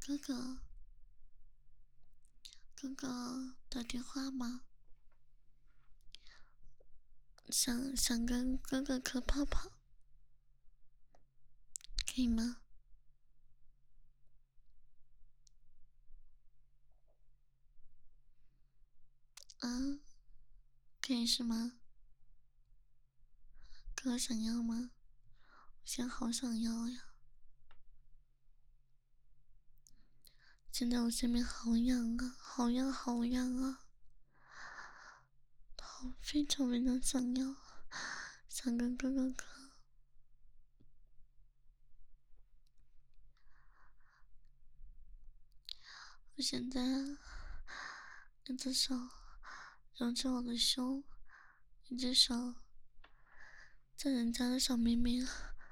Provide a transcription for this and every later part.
哥哥，哥哥打电话吗？想跟哥哥磕泡泡，可以吗？啊，可以是吗？哥哥想要吗？我现在好想要呀！现在我下面好痒啊，好痒好痒啊，好非常非常想要，想跟哥哥磕。我现在一只手揉着我的胸，一只手在人家的小妹妹，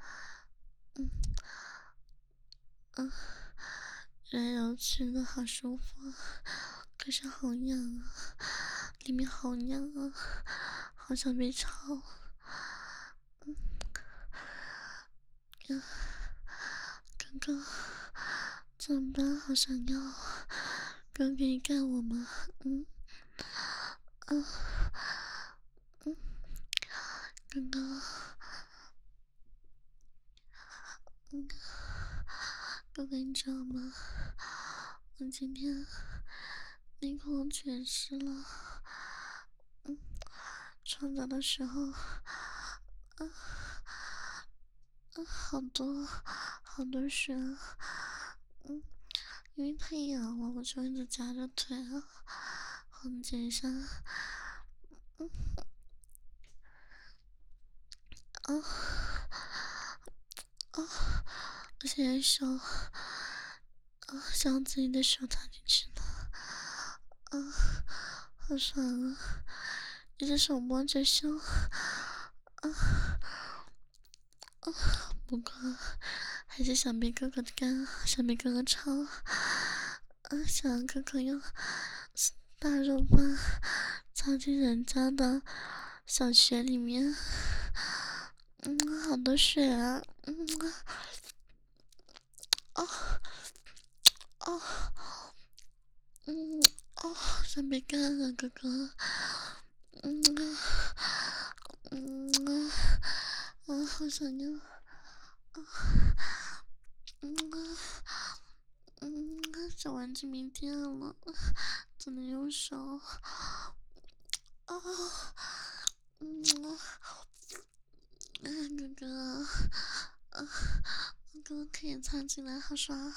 嗯，揉来揉去的好舒服，可是好痒啊，里面好痒啊，好想被操。哥哥，怎么办？好想要，哥可以干我吗？嗯，哥哥，哥哥，你知道吗？我今天内裤全湿了。穿澡的时候，好多水啊。因为太痒了，我就一直夹着腿啊，缓解一下。我现在手，想自己的手插进去了，好爽啊！一只手摸着胸，不过还是想被哥哥干，想被哥哥操，想让哥哥用大肉棒插进人家的小穴里面。好多水啊！哦哦，想被干了，哥哥。好想要。小玩具没电了，只能用手。哥哥，哥哥可以插进来，好爽，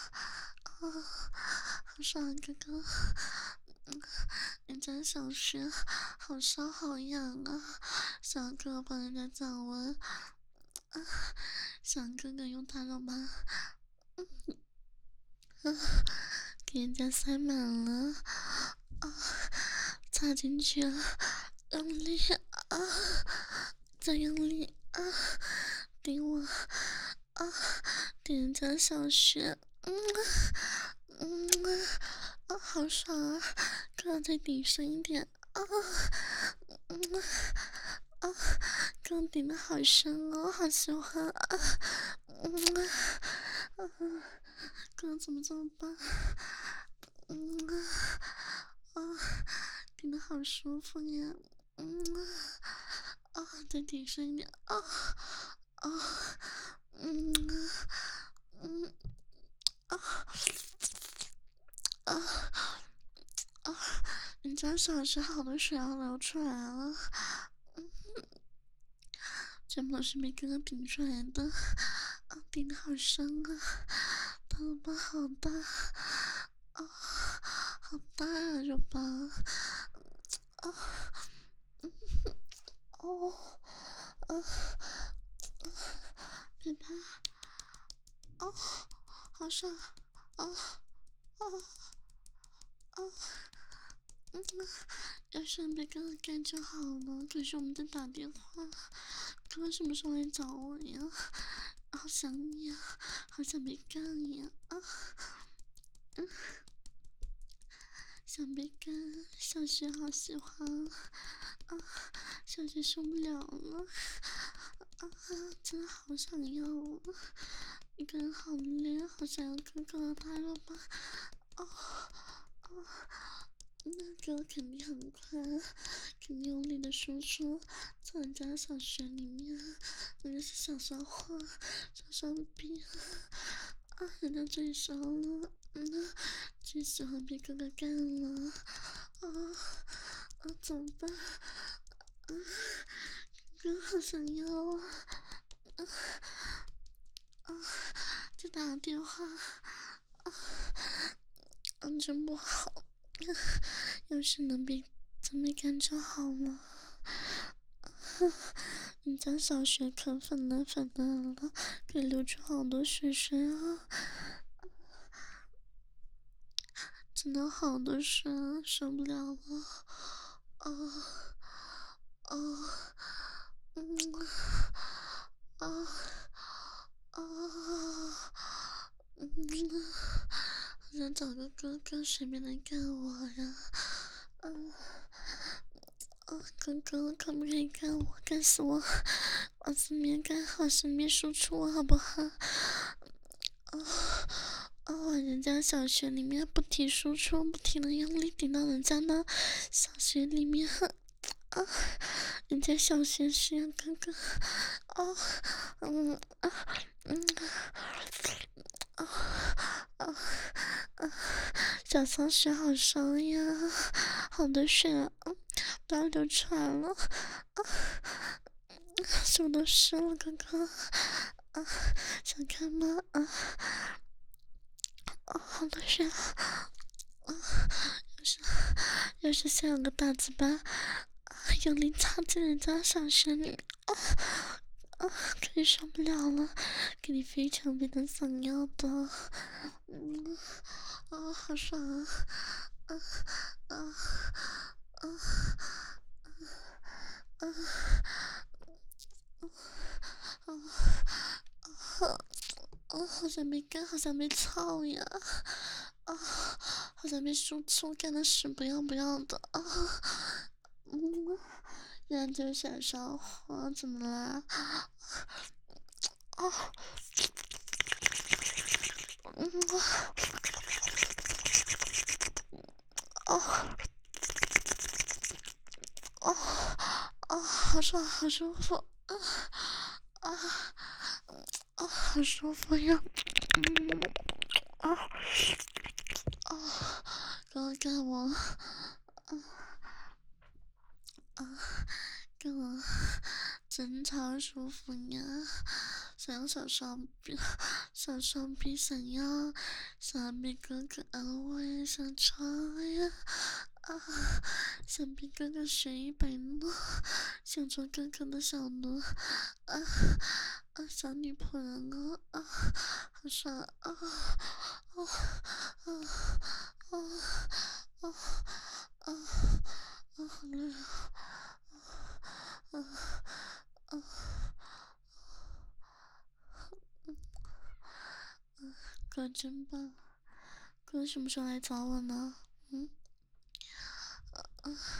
好爽，哥哥。人家小穴好烧好痒啊，想哥哥帮人家降温，想哥哥用大肉棒，给人家塞满了，插进去了，用力再用力顶我顶人家小穴，好爽啊！哥哥再顶深一点哥哥顶的好深哦，好喜欢哥哥怎么这么棒？顶的好舒服呀！再顶深一点人家小时好多水要流出来了，全部都是被哥哥顶出来的，顶的好深啊，大肉棒好大，好大啊，肉棒，别拍，好爽，要是能被哥哥干就好了，可是我们在打电话，哥哥什么时候来找我呀？好想你啊，好想被干呀！想被干，小雪好喜欢小雪受不了了真的好想要哥好累，好想要哥哥的大肉棒。哦哦，那哥肯定很快，肯定用力的输出，在人家小学里面，人家是小骚货，小骚逼啊，人家最骚了，最喜欢被哥哥干了，怎么办？哥好想要啊！就打个电话，真不好，要是能被咱们干就好了。人家小学可粉嫩粉嫩了，可以流出好多水水啊！真的好多水啊，受不了了！啊啊啊啊！好想找个哥哥随便来干我呀！哥哥可不可以干我？干死我！往死面干好，死面输出我好不好？人家小学里面不提输出，不停的用力顶到人家的小学里面，人家小学需要哥哥，小松鼠好伤呀，好多血啊，都要流出来了，手都湿了，哥哥，想看吗？好多血啊！要是像有个大嘴巴，用力插进人家小穴里，肯定受不了了，肯定非常非常想要的，好爽啊！好想被干，好想被操呀！好想被输出，干的屎不要不要的啊！原来就是小骚货，怎么啦？好爽，好舒服，好舒服呀！哥哥干我，干我，真超舒服呀！想要小双臂，小双臂想要被哥哥安慰，想超呀！想被哥哥学100诺，想做哥哥的小奴，小女仆人好爽好累哥真棒！哥什么时候来找我呢？